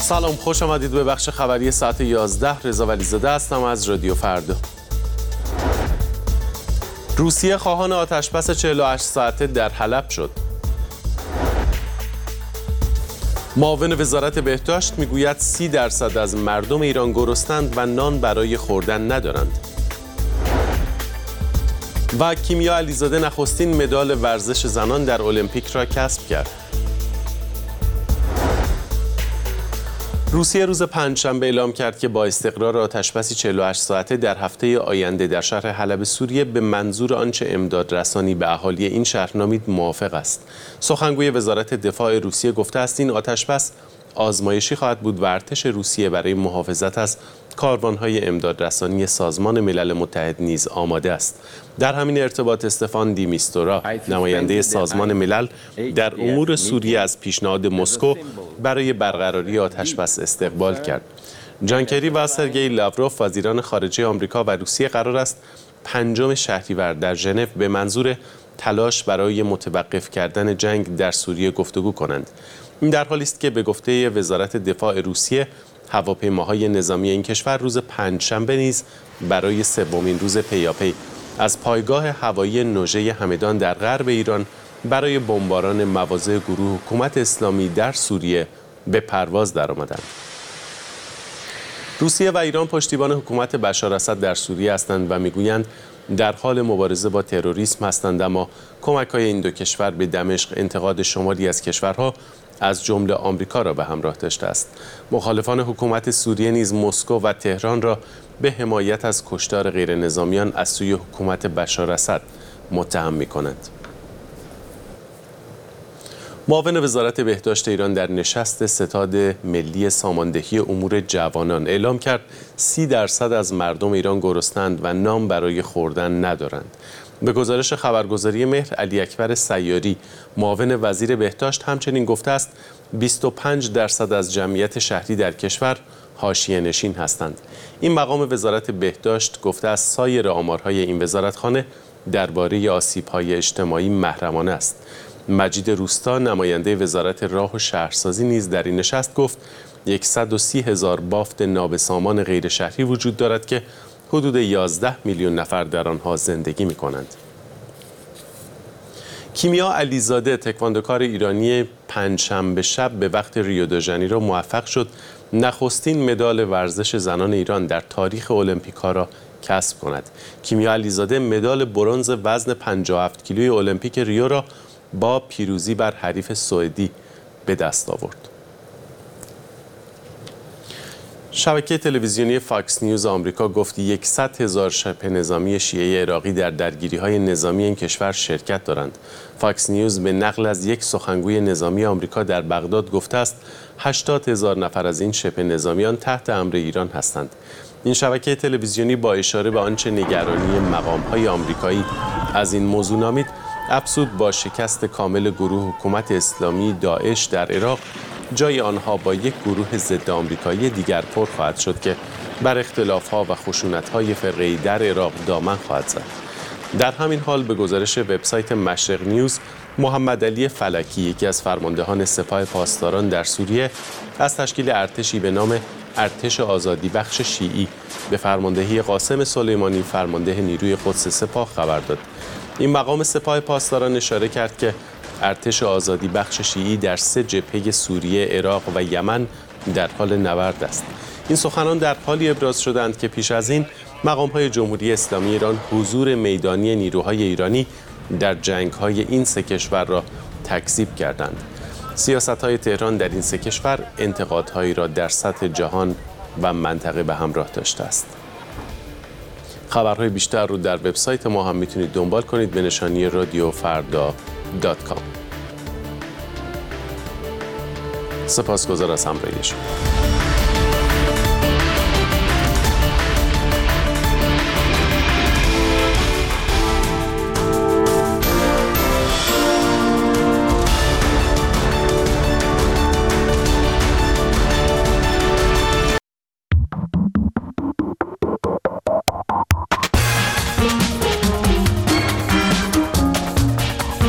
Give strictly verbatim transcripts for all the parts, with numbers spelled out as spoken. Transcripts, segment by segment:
سلام، خوش آمدید به بخش خبری ساعت یازده. رضا ولیزاده هستم از رادیو فردا. روسیه خواهان آتشبس چهل و هشت ساعته در حلب شد. معاون وزارت بهداشت میگوید سی درصد از مردم ایران گرسنند و نان برای خوردن ندارند. و کیمیا علیزاده نخستین مدال ورزش زنان در المپیک را کسب کرد. روسیه روز پنجشنبه اعلام کرد که با استقرار آتشبسی چهل و هشت ساعته در هفته آینده در شهر حلب سوریه به منظور آنچه امداد رسانی به اهالی این شهر نامید موافق است. سخنگوی وزارت دفاع روسیه گفته است این آتشبس آزمایشی خواهد بود و ارتش روسیه برای محافظت از کاروان‌های امداد رسانی سازمان ملل متحد نیز آماده است. در همین ارتباط استفان دیمیستورا، نماینده سازمان ملل در امور سوریه، از پیشنهاد مسکو برای برقراری آتشبس استقبال کرد. جان کری و سرگئی لاوروف، وزیران خارجه آمریکا و روسیه، قرار است پنجم شهریور در ژنو به منظور تلاش برای متوقف کردن جنگ در سوریه گفتگو کنند. این در حالی است که به گفته وزارت دفاع روسیه هواپیماهای نظامی این کشور روز پنجشنبه نیز برای سومین روز پیاپی از پایگاه هوایی نوژه همدان در غرب ایران برای بمباران مواضع گروه حکومت اسلامی در سوریه به پرواز درآمدند. روسیه و ایران پشتیبان حکومت بشار اسد در سوریه هستند و میگویند در حال مبارزه با تروریسم هستند، اما کمک‌های این دو کشور به دمشق انتقاد شمالی از کشورها از جمله آمریکا را به همراه داشته است. مخالفان حکومت سوریه نیز مسکو و تهران را به حمایت از کشتار غیر نظامیان از سوی حکومت بشار اسد متهم می‌کنند. معاون وزارت بهداشت ایران در نشست ستاد ملی ساماندهی امور جوانان اعلام کرد سی درصد از مردم ایران گرسنند و نان برای خوردن ندارند. به گزارش خبرگزاری مهر، علی اکبر سیاری، معاون وزیر بهداشت، همچنین گفته است بیست و پنج درصد از جمعیت شهری در کشور حاشیه نشین هستند. این مقام وزارت بهداشت گفته است سایر آمارهای این وزارتخانه درباره آسیب‌های اجتماعی محرمانه است. مجید روستا، نماینده وزارت راه و شهرسازی، نیز در این نشست گفت صد و سی هزار بافت نابسامان غیر شهری وجود دارد که حدود یازده میلیون نفر در آنها زندگی می‌کنند. کیمیا علیزاده، تکواندوکار ایرانی، پنجشنبه شب به وقت ریو د ژانیرو موفق شد نخستین مدال ورزش زنان ایران در تاریخ المپیک‌ها را کسب کند. کیمیا علیزاده مدال برنز وزن پنجاه و هفت کیلوی المپیک ریو را با پیروزی بر حریف سوئدی به دست آورد. شبکه تلویزیونی فاکس نیوز آمریکا گفت صد هزار شبه نظامی شیعه عراقی در درگیری‌های نظامی این کشور شرکت دارند. فاکس نیوز به نقل از یک سخنگوی نظامی آمریکا در بغداد گفته است هشتاد هزار نفر از این شبه نظامیان تحت امر ایران هستند. این شبکه تلویزیونی با اشاره به آنچه نگرانی مقام‌های آمریکایی از این موضوع نامید، افزود با شکست کامل گروه حکومت اسلامی داعش در عراق، جای آنها با یک گروه ضد آمریکایی دیگر پر خواهد شد که بر اختلاف‌ها و خشونت‌های فرقه‌ای در عراق دامن خواهد زد. در همین حال به گزارش وبسایت مشرق نیوز، محمد علی فلکی، یکی از فرماندهان سپاه پاسداران در سوریه، از تشکیل ارتشی به نام ارتش آزادی بخش شیعی به فرماندهی قاسم سلیمانی، فرمانده نیروی قدس سپاه، خبر داد. این مقام سپاه پاسداران اشاره کرد که ارتش آزادی بخش شیعی در سه جبهه سوریه، عراق و یمن در حال نبرد است. این سخنان در حالی ابراز شدند که پیش از این مقام‌های جمهوری اسلامی ایران حضور میدانی نیروهای ایرانی در جنگ‌های این سه کشور را تکذیب کردند. سیاست‌های تهران در این سه کشور انتقادهایی را در سطح جهان و منطقه به همراه داشته است. خبرهای بیشتر رو در وبسایت ما هم میتونید دنبال کنید به نشانی رادیو فردا دات کام. سپاسگزار از همراهی شما.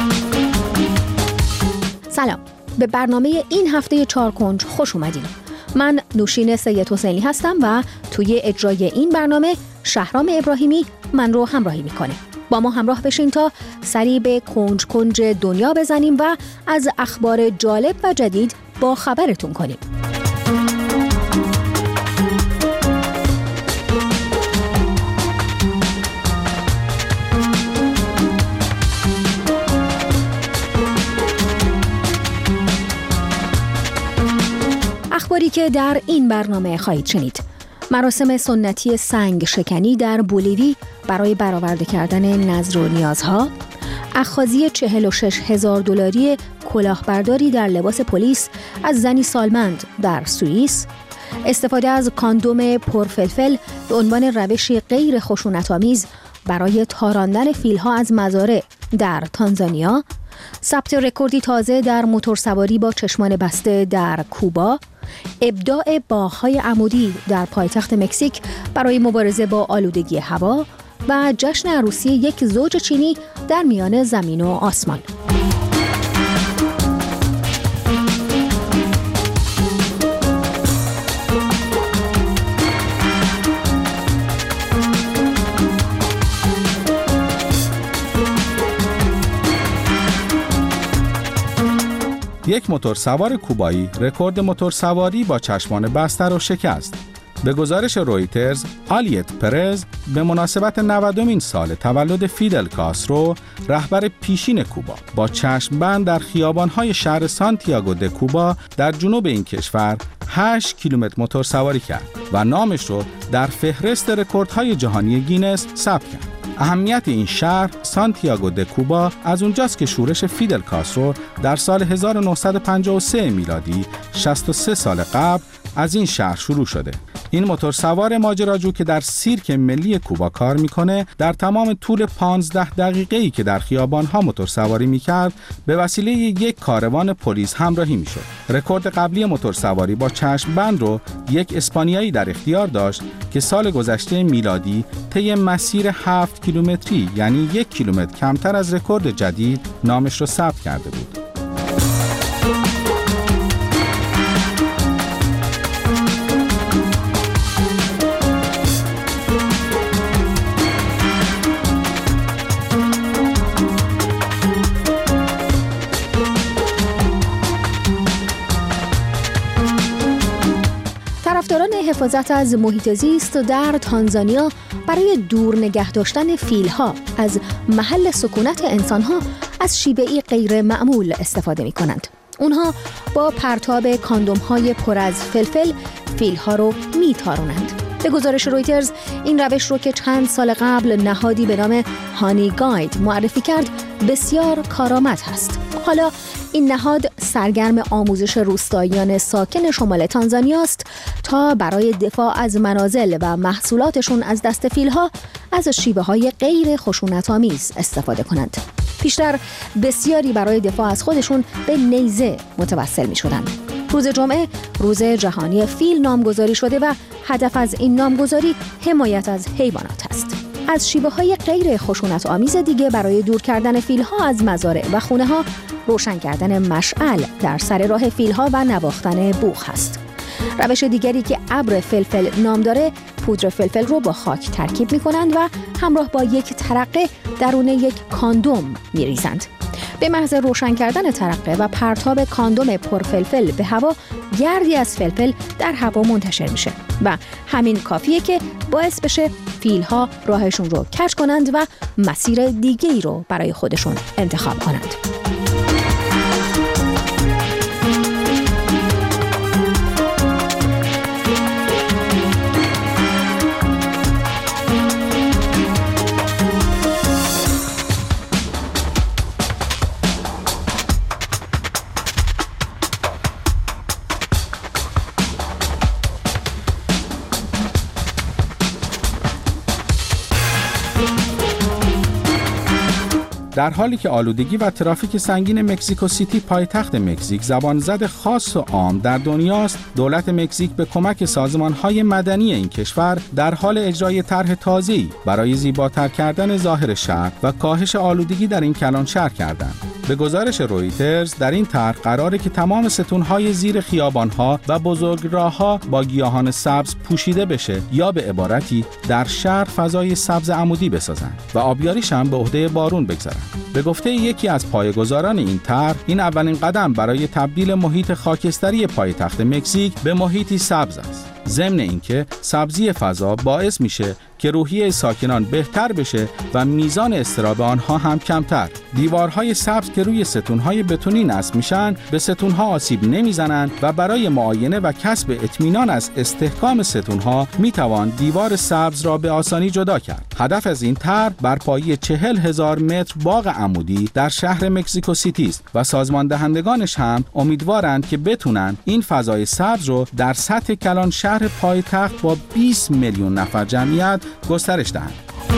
سلام، به برنامه این هفته چهارکنج خوش اومدید. من نوشین سید حسینی هستم و توی اجرای این برنامه شهرام ابراهیمی من رو همراهی میکنه. با ما همراه بشین تا سری به کنج کنج دنیا بزنیم و از اخبار جالب و جدید با خبرتون کنیم. اخباری که در این برنامه خواهید شنید: مراسم سنتی سنگ شکنی در بولیوی برای برآورده کردن نظر و نیازها، اخاذی چهل و شش هزار دلاری کلاهبرداری در لباس پلیس از زنی سالمند در سوئیس، استفاده از کاندوم پرفلفل به عنوان روشی غیر خشونت‌آمیز برای تاراندن فیل‌ها از مزارع در تانزانیا، ثبت رکوردی تازه در موتورسواری با چشمان بسته در کوبا، ابداع باغ‌های عمودی در پایتخت مکزیک برای مبارزه با آلودگی هوا و جشن عروسی یک زوج چینی در میان زمین و آسمان. یک موتورسوار کوبایی رکورد موتورسواری با چشمان بسته را شکست. به گزارش رویترز، آلیت پرز به مناسبت نودمین سال تولد فیدل کاسترو، رهبر پیشین کوبا، با چشمبند در خیابان‌های شهر سانتیاگو د کوبا در جنوب این کشور هشت کیلومتر موتورسواری کرد و نامش رو در فهرست رکوردهای جهانی گینس ثبت کرد. اهمیت این شهر سانتیاگو د کوبا از اونجاست که شورش فیدل کاسترو در سال هزار و نهصد و پنجاه و سه میلادی شصت و سه سال قبل از این شهر شروع شده. این موتورسوار ماجراجو که در سیرک ملی کوبا کار میکنه، در تمام طول پانزده دقیقه‌ای که در خیابان‌ها موتورسواری میکرد به وسیله یک کاروان پلیس همراهی میشد. رکورد قبلی موتورسواری با چشمبند رو یک اسپانیایی در اختیار داشت که سال گذشته میلادی طی مسیر هفت کیلومتری، یعنی یک کیلومتر کمتر از رکورد جدید، نامش رو ثبت کرده بود. طرفداران حفاظت از محیط زیست در تانزانیا برای دور نگه داشتن فیل‌ها از محل سکونت انسان‌ها از شیوه‌ای غیر معمول استفاده می‌کنند. اونها با پرتاب کاندوم‌های پر از فلفل فیل‌ها رو می‌تارونند. به گزارش رویترز، این روش رو که چند سال قبل نهادی به نام هانی گاید معرفی کرد، بسیار کارآمد هست. حالا این نهاد سرگرم آموزش روستاییان ساکن شمال تانزانیا است تا برای دفاع از منازل و محصولاتشون از دست فیل‌ها از شیوه‌های غیر خشونت‌آمیز استفاده کنند. پیشتر بسیاری برای دفاع از خودشون به نیزه متوسل می‌شدند. روز جمعه روز جهانی فیل نامگذاری شده و هدف از این نامگذاری حمایت از حیوانات است. از شیوه‌های غیر خشونت‌آمیز دیگه برای دور کردن فیل‌ها از مزارع و خونه‌ها، روشن کردن مشعل در سر راه فیل‌ها و نواختن بوق است. روش دیگری که ابر فلفل نام داره، پودر فلفل رو با خاک ترکیب می‌کنند و همراه با یک ترقه درون یک کاندوم می‌ریزند. به محض روشن کردن ترقه و پرتاب کاندوم پرفلفل به هوا، گردی از فلفل در هوا منتشر میشه و همین کافیه که باعث بشه فیل‌ها راهشون رو کج کنند و مسیر دیگه‌ای رو برای خودشون انتخاب کنند. در حالی که آلودگی و ترافیک سنگین مکزیکو سیتی پایتخت مکزیک زبانزد خاص و عام در دنیاست، دولت مکزیک به کمک سازمان‌های مدنی این کشور در حال اجرای طرح تازه‌ای برای زیباتر کردن ظاهر شهر و کاهش آلودگی در این کلان شهر کردند. به گزارش رویترز در این طرح قراره که تمام ستونهای زیر خیابانها و بزرگراه‌ها با گیاهان سبز پوشیده بشه یا به عبارتی در شهر فضای سبز عمودی بسازن و آبیاریش هم به عهده بارون بگذارن. به گفته یکی از پایه‌گذاران این طرح، این اولین قدم برای تبدیل محیط خاکستری پایتخت مکزیک به محیطی سبز است. ضمن اینکه سبزی فضا باعث میشه که روحیه ساکنان بهتر بشه و میزان اضطراب آنها هم کمتر. دیوارهای سبز که روی ستونهای بتونی نصب میشن به ستونها آسیب نمیزنن و برای معاینه و کسب اطمینان از استحکام ستونها میتوان دیوار سبز را به آسانی جدا کرد. هدف از این طرح برپایی چهل هزار متر باغ عمودی در شهر مکزیکو سیتی است و سازمان دهندگانش هم امیدوارند که بتونن این فضای سبز رو در سطح کلان شهر پایتخت با بیست میلیون نفر جمعیت گسترش دهند.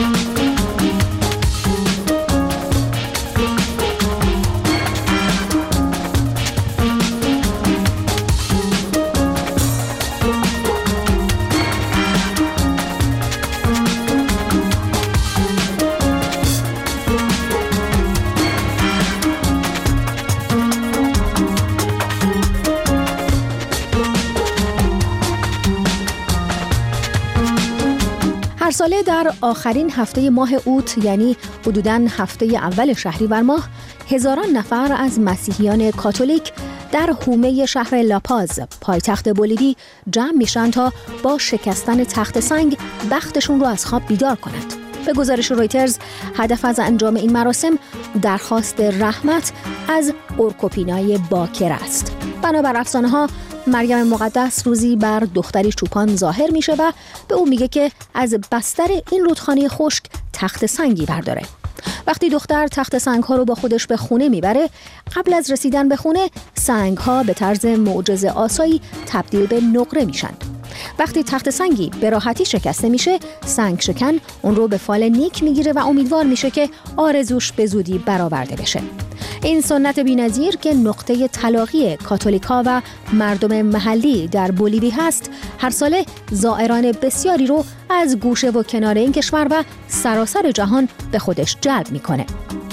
هر ساله در آخرین هفته ماه اوت، یعنی حدوداً هفته اول شهریور ماه، هزاران نفر از مسیحیان کاتولیک در حومه شهر لاپاز، پایتخت بولیوی، جمع میشن تا با شکستن تخت سنگ بختشون رو از خواب بیدار کنند. به گزارش رویترز، هدف از انجام این مراسم درخواست رحمت از اورکوپینای باکر است. بنابر افسانه ها، مریم مقدس روزی بر دختری چوپان ظاهر میشه و به او میگه که از بستر این رودخانه خشک تخت سنگی برداره. وقتی دختر تخت سنگ ها رو با خودش به خونه میبره، قبل از رسیدن به خونه سنگ ها به طرز معجزه آسایی تبدیل به نقره میشن. وقتی تخت سنگی به راحتی شکسته میشه، سنگ شکن اون رو به فال نیک میگیره و امیدوار میشه که آرزوش به زودی برآورده بشه. این سنت بی‌نظیر که نقطه تلاقی کاتولیکا و مردم محلی در بولیوی هست، هر ساله زائران بسیاری رو از گوشه و کنار این کشور و سراسر جهان به خودش جلب میکنه.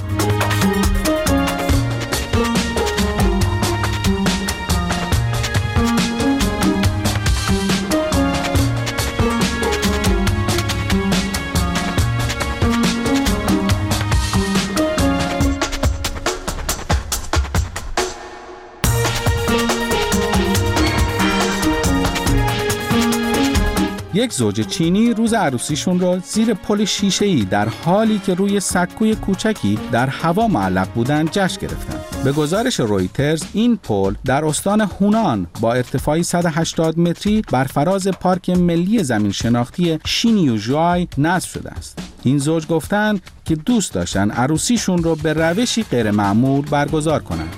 یک زوج چینی روز عروسیشون رو زیر پل شیشه‌ای در حالی که روی سکوی کوچکی در هوا معلق بودن جشن گرفتن. به گزارش رویترز، این پل در استان هونان با ارتفاعی صد و هشتاد متری بر فراز پارک ملی زمین شناختی شینیوژوای نصب شده است. این زوج گفتند که دوست داشتن عروسیشون رو به روشی غیر معمول برگزار کنند.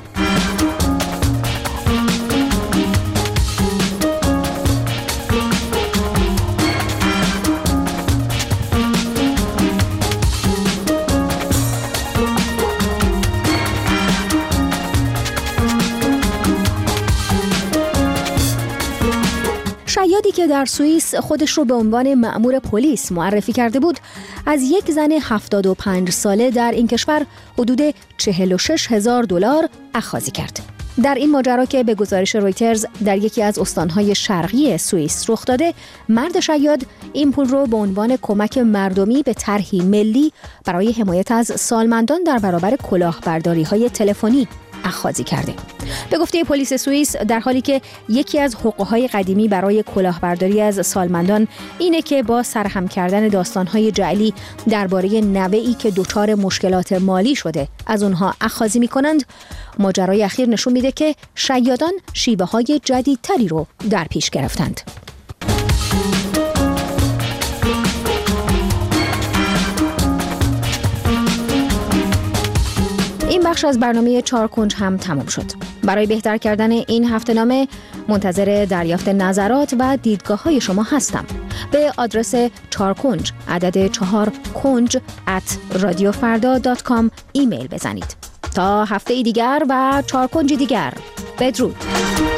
شیادی که در سوئیس خودش رو به عنوان مأمور پلیس معرفی کرده بود، از یک زن هفتاد و پنج ساله در این کشور حدود چهل و شش هزار دلار اخاذی کرد. در این ماجرا که به گزارش رویترز در یکی از استانهای شرقی سوئیس رخ داده، مرد شیاد این پول رو به عنوان کمک مردمی به طرحی ملی برای حمایت از سالمندان در برابر کلاهبرداری‌های تلفنی اخاذی کرده. به گفته پلیس سوئیس، در حالی که یکی از حقوق‌های قدیمی برای کلاهبرداری از سالمندان اینه که با سرهم کردن داستان‌های جعلی درباره نوه‌ای که دچار مشکلات مالی شده از اونها اخاذی می‌کنند، ماجرای اخیر نشون میده که شیادان شیوه‌های جدیدتری رو در پیش گرفتند. این بخش از برنامه چهار کنج هم تمام شد. برای بهتر کردن این هفته‌نامه منتظر دریافت نظرات و دیدگاه‌های شما هستم. به آدرس چهار کنج عدد چهار کنج ات رادیو فردا دات کام ایمیل بزنید. تا هفته دیگر و چهار کنج دیگر، بدرود.